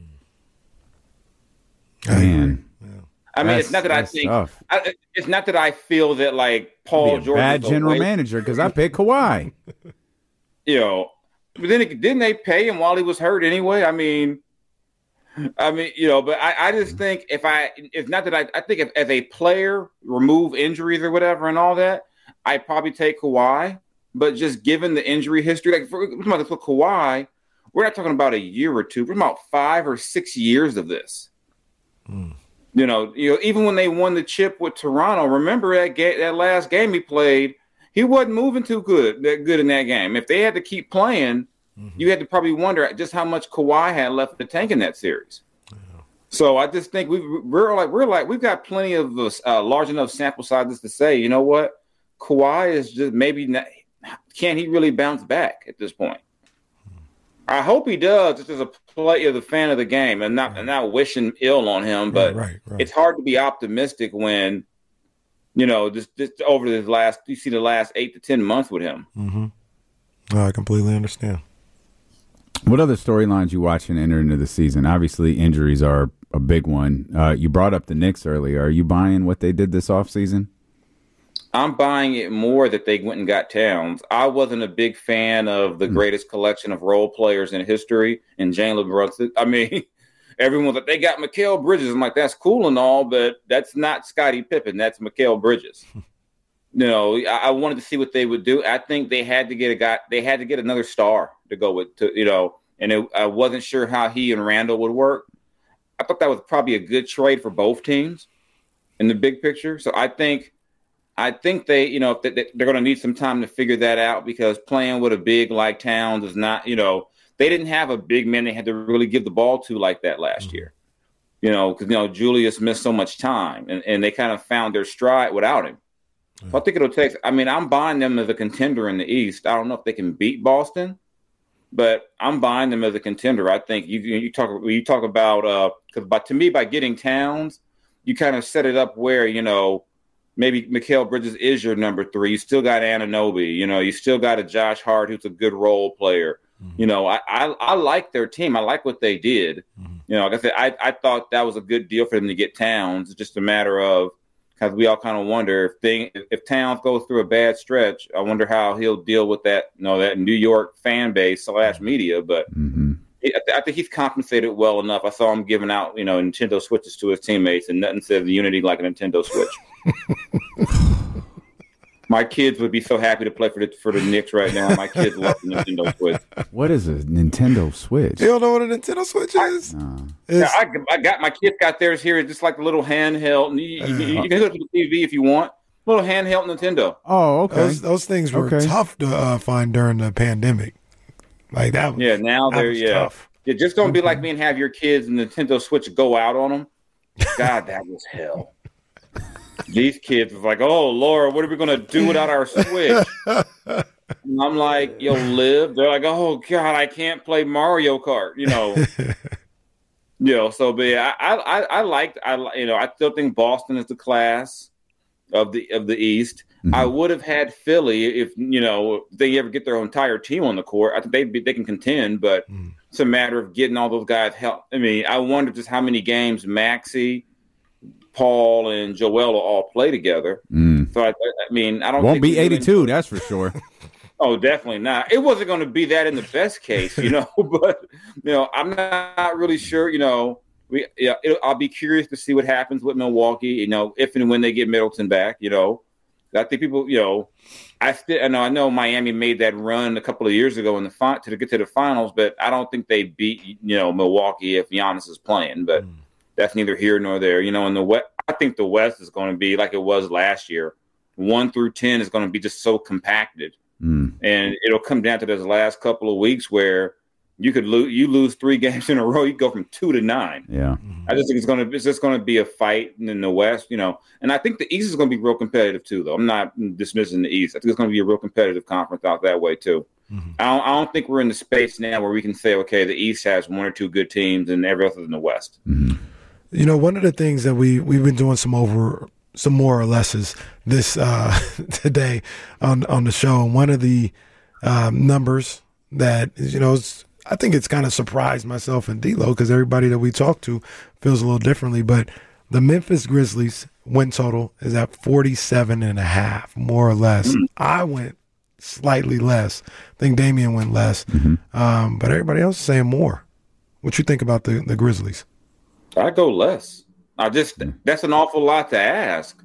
Man. I mean, That's- it's not that I that's think. tough. I, it's not that I feel that like Paul Be a George bad is a general waste, manager because I picked Kawhi. You know, but then it, didn't they pay him while he was hurt anyway? I mean, I mean, you know, but I, I just think if I, it's not that I, I think if as a player, remove injuries or whatever and all that, I'd probably take Kawhi. But just given the injury history, like for, for Kawhi, we're not talking about a year or two. We're talking about five or six years of this. Mm. You know, you know, even when they won the chip with Toronto, remember that ga- that last game he played, he wasn't moving too good, that good in that game. If they had to keep playing, mm-hmm. you had to probably wonder just how much Kawhi had left in the tank in that series. Yeah. So I just think we we're like we're like we've got plenty of uh, large enough sample sizes to say, you know what, Kawhi is just maybe not, can he really bounce back at this point? I hope he does, just as a player, the fan of the game, and not and not wishing ill on him. But right, right, right. It's hard to be optimistic when, you know, just, just over the last, you see the last eight to ten months with him. Mm-hmm. Oh, I completely understand. What other storylines you watching enter into the season? Obviously, injuries are a big one. Uh, you brought up the Knicks earlier. Are you buying what they did this offseason? I'm buying it more that they went and got Towns. I wasn't a big fan of the mm. greatest collection of role players in history in Jalen Brunson. I mean, everyone's like, they got Mikal Bridges. I'm like, that's cool and all, but that's not Scottie Pippen. That's Mikal Bridges. you know, I, I wanted to see what they would do. I think they had to get a guy. They had to get another star to go with, to, you know, and it, I wasn't sure how he and Randall would work. I thought that was probably a good trade for both teams in the big picture. So I think, I think they, you know, they're going to need some time to figure that out because playing with a big like Towns is not, you know, they didn't have a big man they had to really give the ball to like that last mm-hmm. year. You know, because, you know, Julius missed so much time and, and they kind of found their stride without him. Mm-hmm. So I think it'll take, I mean, I'm buying them as a contender in the East. I don't know if they can beat Boston, but I'm buying them as a contender. I think you you talk, you talk about, uh, because by, to me, by getting Towns, you kind of set it up where, you know, maybe Mikal Bridges is your number three. You still got Anunoby. You know, you still got a Josh Hart who's a good role player. Mm-hmm. You know, I, I I like their team. I like what they did. Mm-hmm. You know, like I said, I, I thought that was a good deal for them to get Towns. It's just a matter of, because we all kind of wonder if thing if Towns goes through a bad stretch, I wonder how he'll deal with that, you know, that New York fan base slash media. But, mm-hmm. I think he's compensated well enough. I saw him giving out, you know, Nintendo Switches to his teammates, and nothing says Unity like a Nintendo Switch. My kids would be so happy to play for the for the Knicks right now. My kids love the Nintendo Switch. What is a Nintendo Switch? You don't know what a Nintendo Switch is? No. Yeah, I, I got my kids got theirs here. It's just like a little handheld. And you, you, you, you can hook it to the T V if you want. Little handheld Nintendo. Oh, okay. Those, those things were Okay. tough to uh, find during the pandemic. Like that. Was, Yeah, now that they're was yeah. tough. Yeah, just don't be like me and have your kids and Nintendo Switch go out on them. God, that was hell. These kids was like, "Oh, Laura, what are we gonna do without our Switch?" And I'm like, "Yo, live." They're like, "Oh God, I can't play Mario Kart." You know, you know. So, but yeah, I, I, I liked, I, you know, I still think Boston is the class of the of the East. Mm-hmm. I would have had Philly if you know they ever get their entire team on the court. I think they they can contend, but mm. it's a matter of getting all those guys help. I mean, I wonder just how many games Maxey, Paul, and Joel will all play together. Mm. So I, I mean, I don't won't think be eighty-two. That's for sure. Oh, definitely not. It wasn't going to be that in the best case, you know. But you know, I'm not really sure. You know, we yeah, it, I'll be curious to see what happens with Milwaukee. You know, if and when they get Middleton back. You know, I think people. You know, I still. I know. I know Miami made that run a couple of years ago in the fi- to get to the finals, but I don't think they beat you know Milwaukee if Giannis is playing. But mm. that's neither here nor there. You know, in the West, I think the West is going to be like it was last year. One through ten is going to be just so compacted. Mm. And it'll come down to those last couple of weeks where you could lose, you lose three games in a row. You go from two to nine. Yeah, I just think it's going to, it's just going to be a fight in the West, you know. And I think the East is going to be real competitive too, though. I'm not dismissing the East. I think it's going to be a real competitive conference out that way too. Mm-hmm. I, don't, I don't think we're in the space now where we can say, okay, the East has one or two good teams and every other than the West. Mm-hmm. You know, one of the things that we we've been doing some over. Some more or lesses this uh, today on on the show. And one of the um, numbers that you know, I think it's kind of surprised myself and D-Lo because everybody that we talk to feels a little differently. But the Memphis Grizzlies win total is at forty-seven and a half, more or less. Mm-hmm. I went slightly less. I think Damian went less, mm-hmm. um, but everybody else is saying more. What you think about the the Grizzlies? I go less. I just that's an awful lot to ask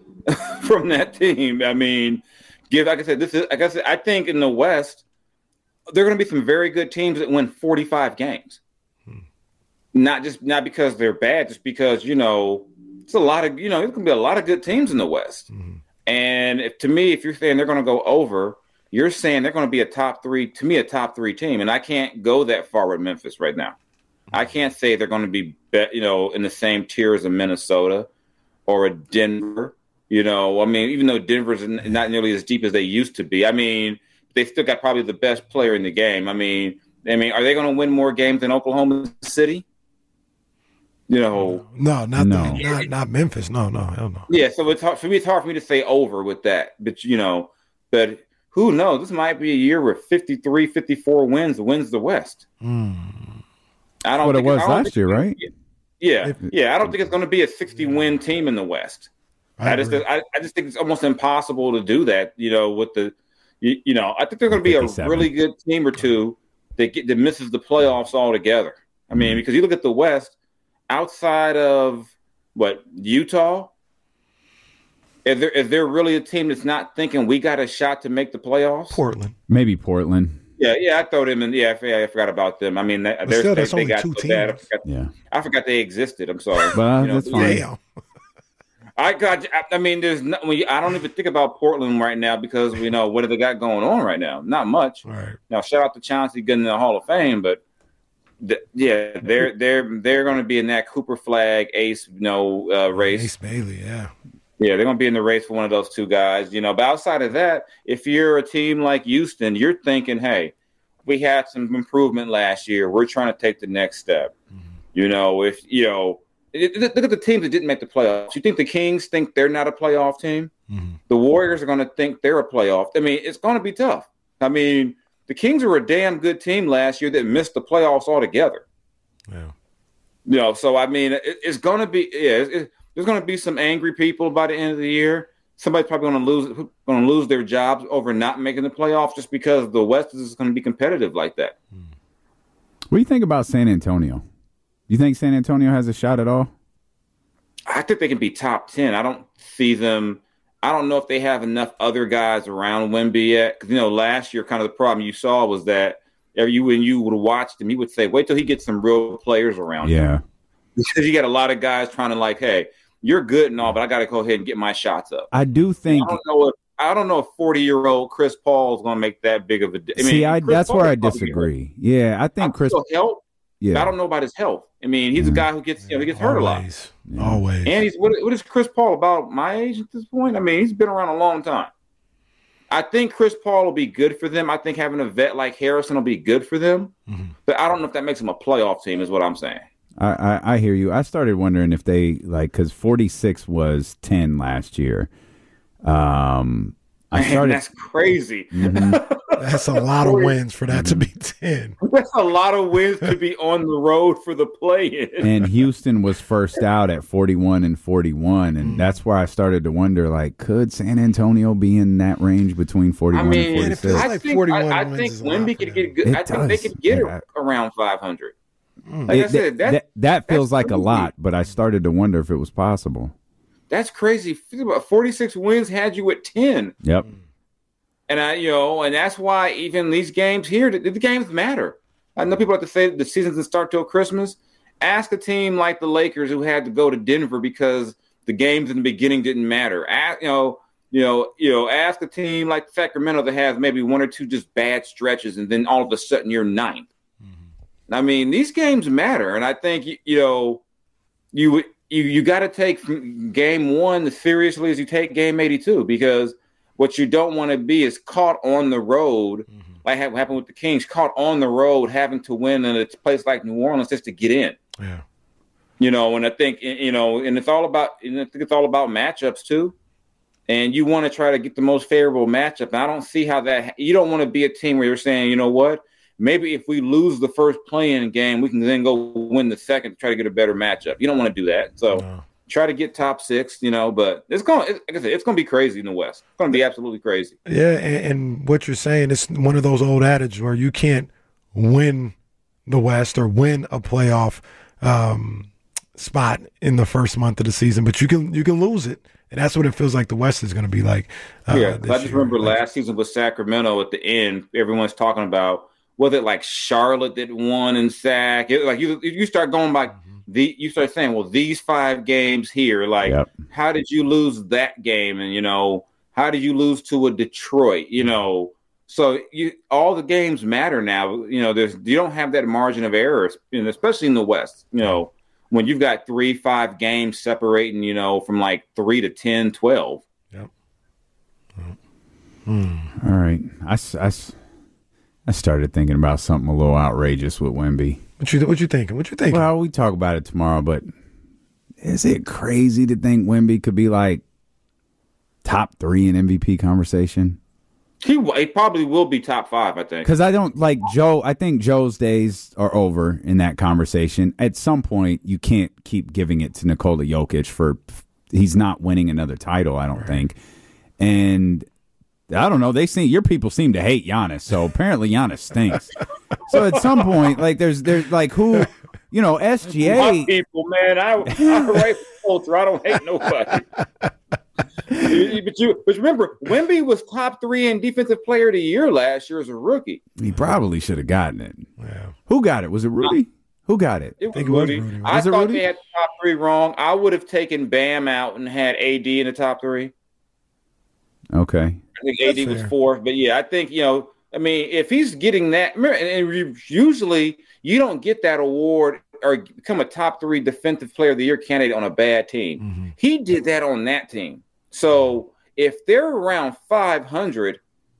from that team. I mean, give like I said, this is like I said, I think in the West there are going to be some very good teams that win forty-five games. Hmm. Not just not because they're bad, just because you know it's a lot of you know there's going to be a lot of good teams in the West. Hmm. And if, to me, if you're saying they're going to go over, you're saying they're going to be a top three. To me, a top three team, and I can't go that far with Memphis right now. I can't say they're going to be, you know, in the same tier as a Minnesota or a Denver. You know, I mean, even though Denver's not nearly as deep as they used to be. I mean, they still got probably the best player in the game. I mean, I mean, are they going to win more games than Oklahoma City? You know, no, not no. The, not, not Memphis. No, no, hell no. Yeah, so it's hard for me. It's hard for me to say over with that, but you know, but who knows? This might be a year where fifty-three, fifty-four wins wins the West. Hmm. I don't what think it was last year, right? Yeah, if, yeah. I don't think it's going to be a sixty-win team in the West. I, I just, I, I just think it's almost impossible to do that. You know, with the, you, you know, I think there's going to be a really good team or two that get that misses the playoffs altogether. I mean, because you look at the West, outside of what Utah, is there is there really a team that's not thinking we got a shot to make the playoffs? Portland, maybe Portland. Yeah, yeah, I throw them in. Yeah, I, I forgot about them. I mean, they're, still, they, that's they only got two so teams. bad. I forgot, yeah, I forgot they existed. I'm sorry. Well, you know, that's fine. Damn. I got. I mean, there's no. I don't even think about Portland right now because we know what do they got going on right now. Not much. Right. Now, shout out to Chauncey getting in the Hall of Fame, but th- yeah, they're they're they're going to be in that Cooper Flag Ace, you know, uh, race. Ace Bailey, yeah. Yeah, they're going to be in the race for one of those two guys, you know. But outside of that, if you're a team like Houston, you're thinking, hey, we had some improvement last year. We're trying to take the next step. Mm-hmm. You know, if, you know, it, it, look at the teams that didn't make the playoffs. You think the Kings think they're not a playoff team? Mm-hmm. The Warriors are going to think they're a playoff. I mean, it's going to be tough. I mean, the Kings were a damn good team last year that missed the playoffs altogether. Yeah. You know, so, I mean, it, it's going to be, yeah, it, it, there's going to be some angry people by the end of the year. Somebody's probably going to lose going to lose their jobs over not making the playoffs just because the West is going to be competitive like that. What do you think about San Antonio? You think San Antonio has a shot at all? I think they can be top ten. I don't see them. I don't know if they have enough other guys around Wemby yet. Because, you know, last year, kind of the problem you saw was that you, when you would have watched him, he would say, wait till he gets some real players around yeah. him. Because you got a lot of guys trying to like, hey, you're good and all, but I got to go ahead and get my shots up. I do think. I don't know if I don't know if forty-year-old Chris Paul is going to make that big of a. I mean, See, I, that's Paul where I disagree. Yeah, I think I Chris. Health. Yeah, I don't know about his health. I mean, he's mm-hmm. a guy who gets you know he gets hurt a lot. Yeah. Always. And he's what, what is Chris Paul about my age at this point? I mean, he's been around a long time. I think Chris Paul will be good for them. I think having a vet like Harrison will be good for them. Mm-hmm. But I don't know if that makes them a playoff team. Is what I'm saying. I, I, I hear you. I started wondering if they like because forty-six was ten last year. Um, I started. Man, that's crazy. Mm-hmm. That's a lot of wins for that to be ten. That's a lot of wins to be on the road for the play-in. And Houston was first out at forty-one and forty-one, and mm. that's where I started to wonder, like, could San Antonio be in that range between forty-one I mean, and forty-six? I like think, forty-one I, I wins think is Wemby could get good. It I think does. they could get yeah. it around five hundred. Mm. Like it, I said, that, that, that feels like crazy. a lot, but I started to wonder if it was possible. That's crazy. forty-six wins had you at ten. Yep. And I, you know, and that's why even these games here, the, the games matter. I know people like to say the season doesn't start till Christmas. Ask a team like the Lakers who had to go to Denver because the games in the beginning didn't matter. Ask, you know, you know, you know, ask a team like Sacramento that has maybe one or two just bad stretches, and then all of a sudden you're ninth. Mm-hmm. I mean, these games matter, and I think you know, you you you got to take game one as seriously as you take game eighty-two because. What you don't want to be is caught on the road, mm-hmm. like what happened with the Kings, caught on the road having to win in a place like New Orleans just to get in. Yeah, you know, and I think you know, and it's all about. And I think it's all about matchups too. And you want to try to get the most favorable matchup. And I don't see how that. You don't want to be a team where you're saying, you know what, maybe if we lose the first play-in game, we can then go win the second to try to get a better matchup. You don't want to do that. So. No. Try to get top six, you know, but it's going. Like I said, it's going to be crazy in the West. It's going to be absolutely crazy. Yeah, and, and what you're saying is one of those old adages where you can't win the West or win a playoff um, spot in the first month of the season, but you can you can lose it, and that's what it feels like the West is going to be like. Uh, yeah, I just year. remember like, last season with Sacramento at the end, everyone's talking about was it like Charlotte that won in sack? It, like you, you start going by. Mm-hmm. The, you start saying, well, these five games here, like, yep. how did you lose that game? And, you know, how did you lose to a Detroit? You know, so you, all the games matter now. You know, there's you don't have that margin of error, you know, especially in the West. You know, when you've got three, five games separating, you know, from like three to ten, twelve. Yep. Yep. Hmm. All right. I, I, I started thinking about something a little outrageous with Wemby. What you what you thinking? What you thinking? Well, we talk about it tomorrow, but is it crazy to think Wemby could be like top three in M V P conversation? He, he probably will be top five, I think. Because I don't like Joe. I think Joe's days are over in that conversation. At some point, you can't keep giving it to Nikola Jokic for he's not winning another title. I don't right. think, and. I don't know. They seem your people seem to hate Giannis, so apparently Giannis stinks. So at some point, like there's there's like who, you know, S G A My people, man. I I write culture. I don't hate nobody. but you but remember, Wemby was top three in defensive player of the year last year as a rookie. He probably should have gotten it. Yeah. Who got it? Was it Rudy? Who got it? It was I think Rudy. It was Rudy. I was it thought Rudy? they had the top three wrong. I would have taken Bam out and had A D in the top three. Okay. I think A D was fourth, but yeah, I think, you know, I mean, if he's getting that, and usually you don't get that award or become a top three defensive player of the year candidate on a bad team. Mm-hmm. He did that on that team. So if they're around five hundred,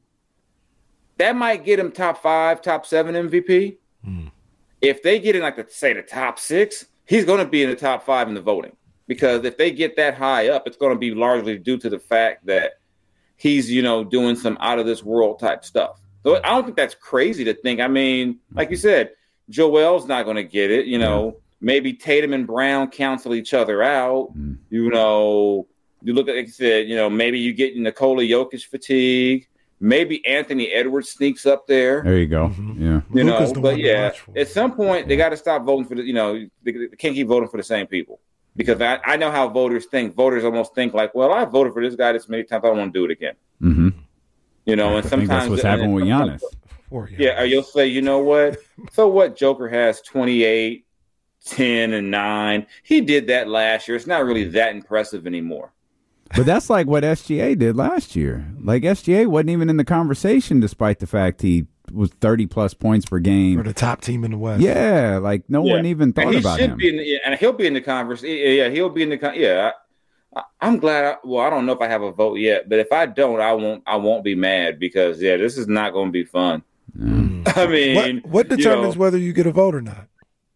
that might get him top five, top seven M V P. Mm. If they get in, like, the, say, the top six, he's going to be in the top five in the voting. Because if they get that high up, it's going to be largely due to the fact that he's, you know, doing some out of this world type stuff. So I don't think that's crazy to think. I mean, like you said, Joel's not going to get it. You know, yeah. maybe Tatum and Brown cancel each other out. Mm. You know, you look at, like you said, you know, maybe you get Nikola Jokic fatigue. Maybe Anthony Edwards sneaks up there. There you go. Mm-hmm. Yeah. You Luka's know, the but one to yeah, watch for. at some point they got to stop voting for the. You know, they, they can't keep voting for the same people because I, I know how voters think. Voters almost think like, well, I voted for this guy this many times, I don't want to do it again. Mm-hmm. You know, and I think sometimes that's what's happening with Giannis. Or, yeah. Yeah, or you'll say, you know what? So what? Joker has twenty-eight, ten, and nine. He did that last year. It's not really that impressive anymore. But that's like what S G A did last year. Like S G A wasn't even in the conversation, despite the fact he was thirty plus points per game. Or the top team in the West. Yeah, like no Yeah. one even thought and he about should him. Be in the, and he'll be in the conversation. Yeah, he'll be in the con- yeah. I, I'm glad. I, well, I don't know if I have a vote yet, but if I don't, I won't. I won't be mad because yeah, this is not going to be fun. Mm. I mean, What, what determines you know, whether you get a vote or not?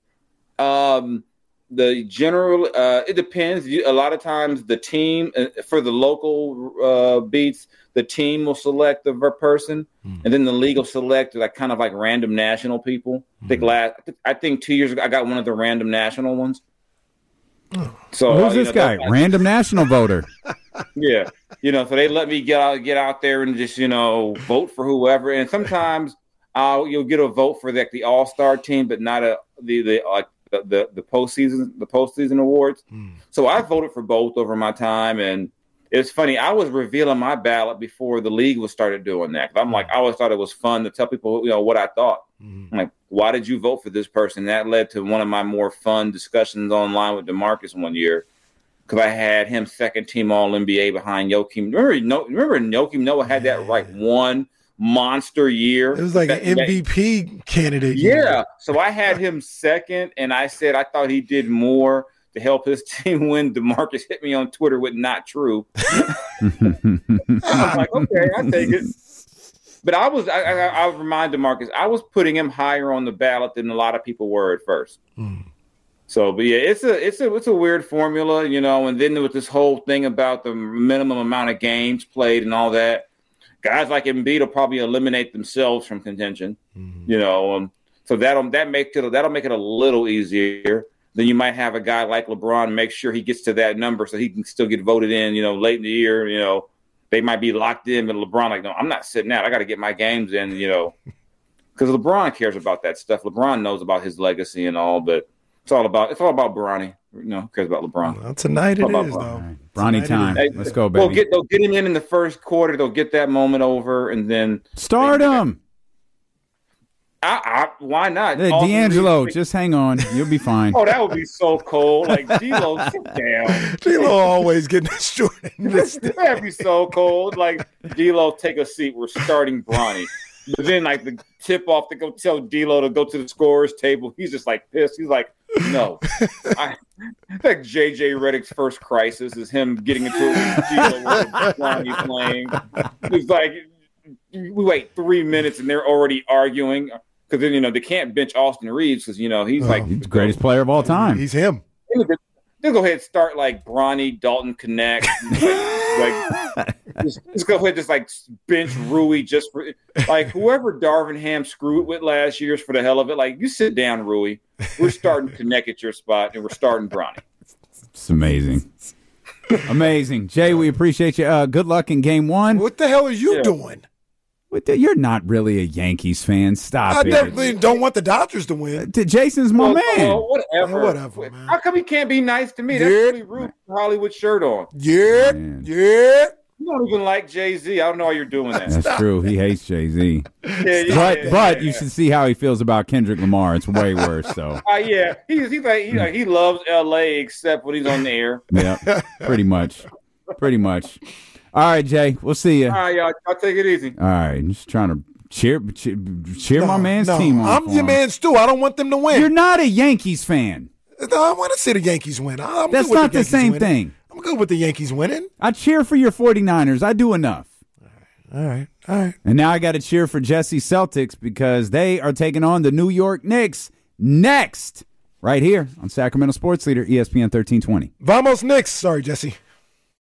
Um, the general, uh, it depends. You, a lot of times, the team uh, for the local uh, beats, the team will select the ver- person, Mm. and then the league will select like kind of like random national people. I think last, I think two years ago, I got one of the random national ones. So Who's uh, you this know, guy? that- Random national voter. Yeah, you know, so they let me get out, get out there and just you know vote for whoever. And sometimes I'll you'll get a vote for like the All Star team, but not a the the like the, the the postseason the postseason awards. Mm. So I voted for both over my time, and it's funny. I was revealing my ballot before the league was started doing that. 'Cause I'm like, I always thought it was fun to tell people you know what I thought. Mm. I'm like, why did you vote for this person? That led to one of my more fun discussions online with DeMarcus one year. Because I had him second team All N B A behind Joakim. Remember, no, remember Joakim Noah had that like one monster year. It was like That- an M V P that- candidate. Yeah. So I had him second, and I said I thought he did more to help his team win. DeMarcus hit me on Twitter with "not true." I'm like, okay, I take it. But I was, I, I, I would remind DeMarcus, I was putting him higher on the ballot than a lot of people were at first. Mm. So, but yeah, it's a it's a it's a weird formula, you know. And then with this whole thing about the minimum amount of games played and all that, guys like Embiid will probably eliminate themselves from contention, Mm. you know. Um, so that'll that make it that'll make it a little easier. Then you might have a guy like LeBron make sure he gets to that number so he can still get voted in, you know, late in the year. You know, they might be locked in, but LeBron like, no, I'm not sitting out. I got to get my games in, you know, because LeBron cares about that stuff. LeBron knows about his legacy and all, but. It's all about it's all about Bronny. You know, who cares about LeBron? Well, tonight it How about is, Bron? though. All right. Bronny time. Hey, Let's go, They'll baby. get they'll get him in in the first quarter. They'll get that moment over, and then Start him. I, I, why not? Hey, Austin D'Angelo, Reeves- just hang on. You'll be fine. Oh, that would be so cold. Like D'Lo, sit down. D'Lo always getting this short end of the stick. That'd be so cold. Like D'Lo, take a seat. We're starting Bronny. But then, like the tip off to go tell D'Lo to go to the scorer's table. He's just like pissed. He's like, no. I, I think J J Redick's first crisis is him getting into it with D'Lo with Bronny playing. It's like we wait three minutes and they're already arguing because then you know they can't bench Austin Reeves because you know he's Oh. like He's the greatest player of all time. He's him. They'll go ahead and start like Bronny, Dalton Connect. like, like just, just go ahead, just like bench Rui just for like whoever Darvin Ham screwed with last year's for the hell of it. Like you sit down, Rui. We're starting Connect at your spot, and we're starting Bronny. It's amazing. Amazing. Jay, we appreciate you. Uh, good luck in game one. What the hell are you Yeah. doing? What the- You're not really a Yankees fan. Stop I it. definitely don't want the Dodgers to win. T- Jason's my Well, man. well, whatever. Yeah, whatever, man. How come he can't be nice to me? That's Yeah. really rude. Hollywood shirt on. Yeah, Man. yeah. You don't even like Jay Z. I don't know why you're doing that. That's true. He hates Jay Z. yeah, yeah, But yeah, but yeah, you yeah. should see how he feels about Kendrick Lamar. It's way worse. So Uh, yeah, he's he's like he, he loves L A except when he's on the air. yeah, pretty much, pretty much. All right, Jay. We'll see you. All right, y'all, y'all take it easy. All right, I'm just trying to cheer cheer, cheer my No, man's no, team on. I'm for your him. man, Stu. I don't want them to win. You're not a Yankees fan. No, I want to see the Yankees win. I'm That's good with not the Yankees same winning. thing. I'm good with the Yankees winning. I cheer for your 49ers. I do enough. All right, all right. And now I got to cheer for Jesse Celtics because they are taking on the New York Knicks next, right here on Sacramento Sports Leader, E S P N thirteen twenty. Vamos Knicks. Sorry, Jesse.